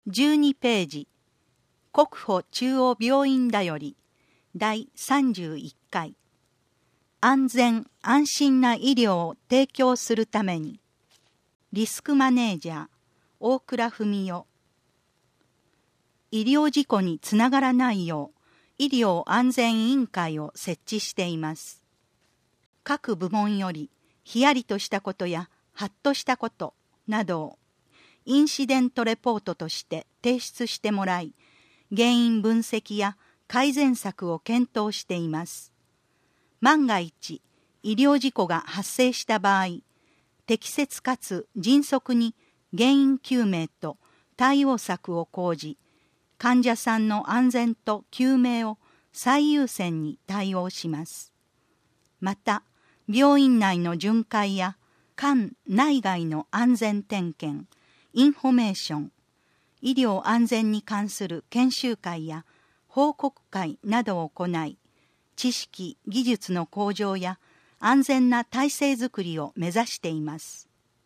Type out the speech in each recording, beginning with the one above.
12ページ、国保中央病院だより第31回、安全・安心な医療を提供するために、リスクマネージャー、大倉文代。医療事故につながらないよう、医療安全委員会を設置しています。各部門より、ヒヤリとしたことや、ハッとしたことなどを、インシデントレポートとして提出してもらい、原因分析や改善策を検討しています。万が一、医療事故が発生した場合、適切かつ迅速に原因究明と対応策を講じ、患者さんの安全と救命を最優先に対応します。また、病院内の巡回や管内外の安全点検、インフォメーション、医療安全に関する研修会や報告会などを行い、知識・技術の向上や安全な体制づくりを目指しています。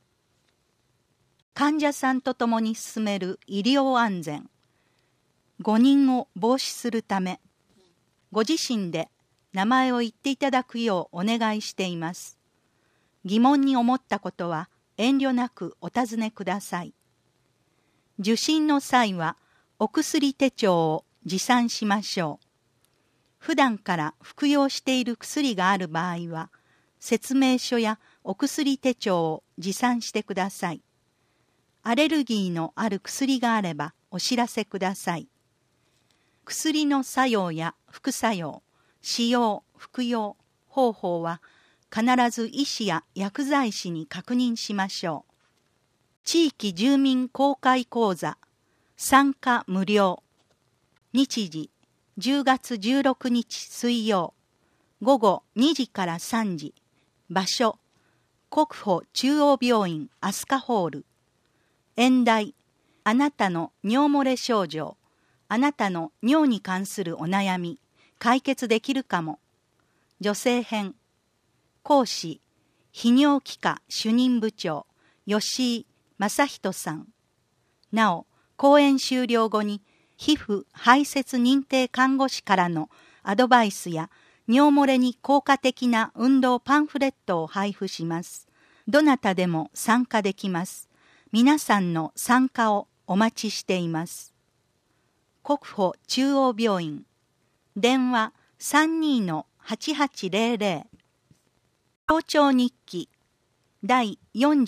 患者さんと共に進める医療安全、誤認を防止するため、ご自身で名前を言っていただくようお願いしています。疑問に思ったことは遠慮なくお尋ねください。受診の際はお薬手帳を持参しましょう。普段から服用している薬がある場合は、説明書やお薬手帳を持参してください。アレルギーのある薬があればお知らせください。薬の作用や副作用、使用・服用方法は必ず医師や薬剤師に確認しましょう。地域住民公開講座、参加無料。日時、10月16日水曜、午後2時から3時。場所、国保中央病院飛鳥ホール。演題、あなたの尿漏れ症状、あなたの尿に関するお悩み、解決できるかも。女性編。講師、泌尿器科主任部長、吉井正人さん。なお、講演終了後に、皮膚排泄認定看護師からのアドバイスや、尿漏れに効果的な運動パンフレットを配布します。どなたでも参加できます。皆さんの参加をお待ちしています。国保中央病院。電話32-8800。校長日記第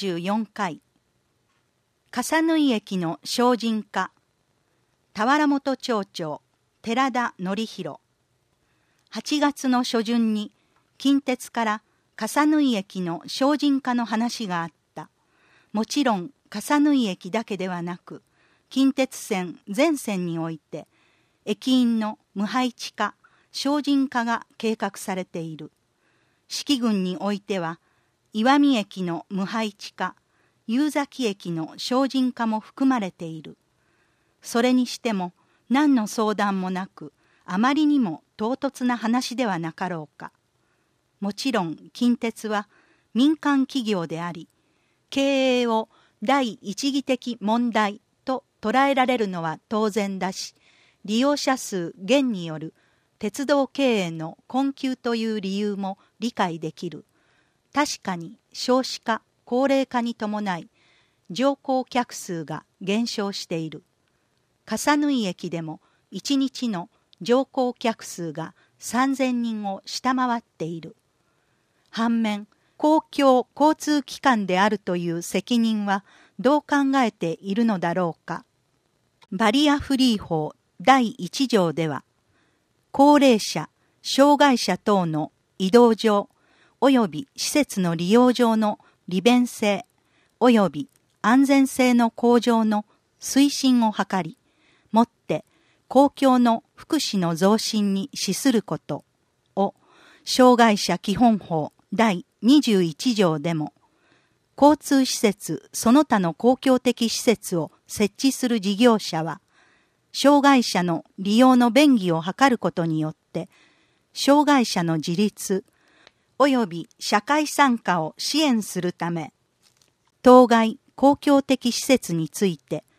44回。笠縫駅の精進化。田原本町長寺田則弘。8月の初旬に近鉄から笠縫駅の精進化の話があった。もちろん笠縫駅だけではなく、近鉄線全線において駅員の無配置化、精進化が計画されている。四季郡においては岩見駅の無配置化、夕崎駅の精進化も含まれている。それにしても何の相談もなく、あまりにも唐突な話ではなかろうか。もちろん近鉄は民間企業であり、経営を第一義的問題と捉えられるのは当然だし、利用者数減による鉄道経営の困窮という理由も理解できる。確かに少子化、高齢化に伴い、乗降客数が減少している。笠縫駅でも1日の乗降客数が3000人を下回っている。反面、公共交通機関であるという責任はどう考えているのだろうか。バリアフリー法第1条では、高齢者、障害者等の移動上及び施設の利用上の利便性及び安全性の向上の推進を図り、もって公共の福祉の増進に資することを障害者基本法第21条でも、交通施設その他の公共的施設を設置する事業者は、障害者の利用の便宜を図ることによって、障害者の自立及び社会参加を支援するため、当該公共的施設について、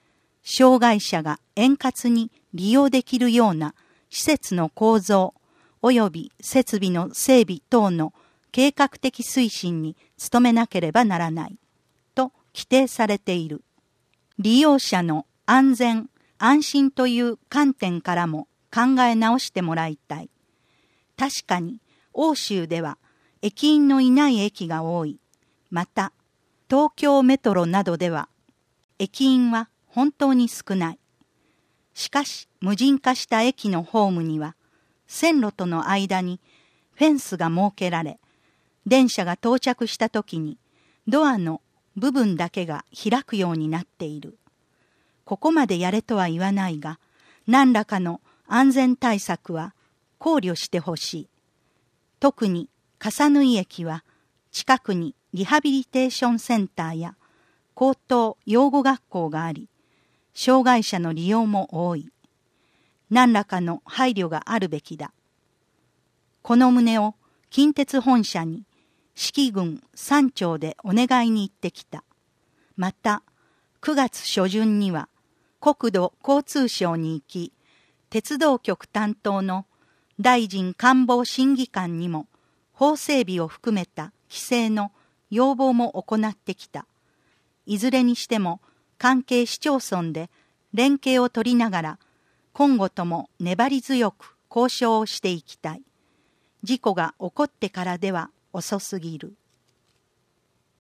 障害者が円滑に利用できるような施設の構造及び設備の整備等の計画的推進に努めなければならないと規定されている。利用者の安全・安心という観点からも考え直してもらいたい。確かに欧州では駅員のいない駅が多い。また東京メトロなどでは駅員は本当に少ない。しかし無人化した駅のホームには線路との間にフェンスが設けられ、電車が到着した時にドアの部分だけが開くようになっている。ここまでやれとは言わないが、何らかの安全対策は考慮してほしい。特に笠縫駅は近くにリハビリテーションセンターや高等養護学校があり、障害者の利用も多い。何らかの配慮があるべきだ。この旨を近鉄本社に四季郡3町でお願いに行ってきた。また9月初旬には国土交通省に行き、鉄道局担当の大臣官房審議官にも法整備を含めた規制の要望も行ってきた。いずれにしても関係市町村で連携を取りながら今後とも粘り強く交渉をしていきたい。事故が起こってからでは遅すぎる。